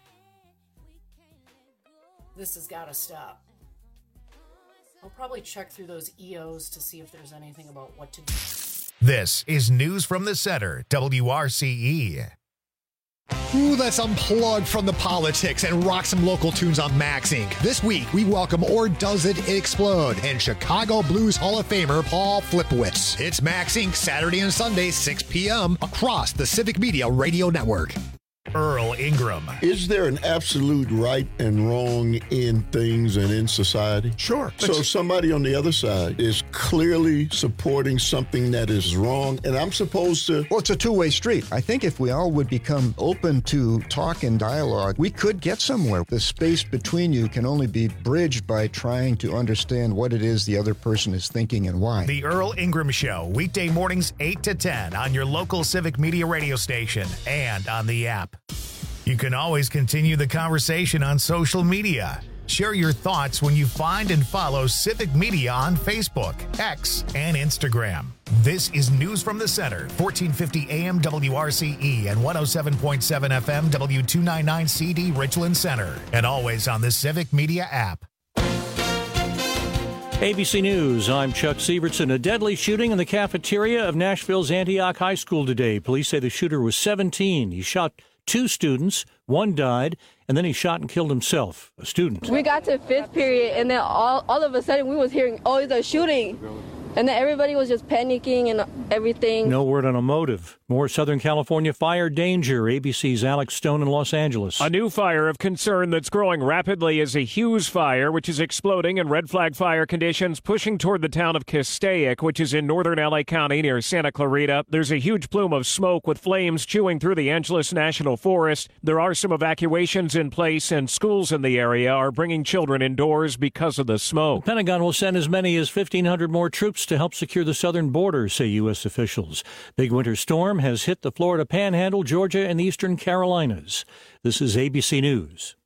This has got to stop. I'll probably check through those EOs to see if there's anything about what to do. This is News from the Center, WRCE. Ooh, let's unplug from the politics and rock some local tunes on Max Inc. This week, we welcome Or Does It Explode and Chicago Blues Hall of Famer Paul Flipowitz. It's Max Inc. Saturday and Sunday, 6 p.m. across the Civic Media Radio Network. Earl Ingram. Is there an absolute right and wrong in things and in society? Sure. So somebody on the other side is clearly supporting something that is wrong, and I'm supposed to... Well, it's a two-way street. I think if we all would become open to talk and dialogue, we could get somewhere. The space between you can only be bridged by trying to understand what it is the other person is thinking and why. The Earl Ingram Show, weekday mornings 8 to 10 on your local Civic Media radio station and on the app. You can always continue the conversation on social media. Share your thoughts when you find and follow Civic Media on Facebook, X, and Instagram. This is News from the Center, 1450 AM WRCE and 107.7 FM W299CD Richland Center, and always on the Civic Media app. ABC News, I'm Chuck Sievertson. A deadly shooting in the cafeteria of Nashville's Antioch High School today. Police say the shooter was 17. He shot 2 students, 1 died, and then he shot and killed himself, a student. We got to 5th period, and then all of a sudden we was hearing, oh, it's a shooting. And then everybody was just panicking and everything. No word on a motive. More Southern California fire danger. ABC's Alex Stone in Los Angeles. A new fire of concern that's growing rapidly is a Hughes fire, which is exploding in red flag fire conditions, pushing toward the town of Castaic, which is in northern LA County near Santa Clarita. There's a huge plume of smoke with flames chewing through the Angeles National Forest. There are some evacuations in place, and schools in the area are bringing children indoors because of the smoke. The Pentagon will send as many as 1,500 more troops to help secure the southern border, say U.S. officials. Big winter storm has hit the Florida Panhandle, Georgia, and the eastern Carolinas. This is ABC News.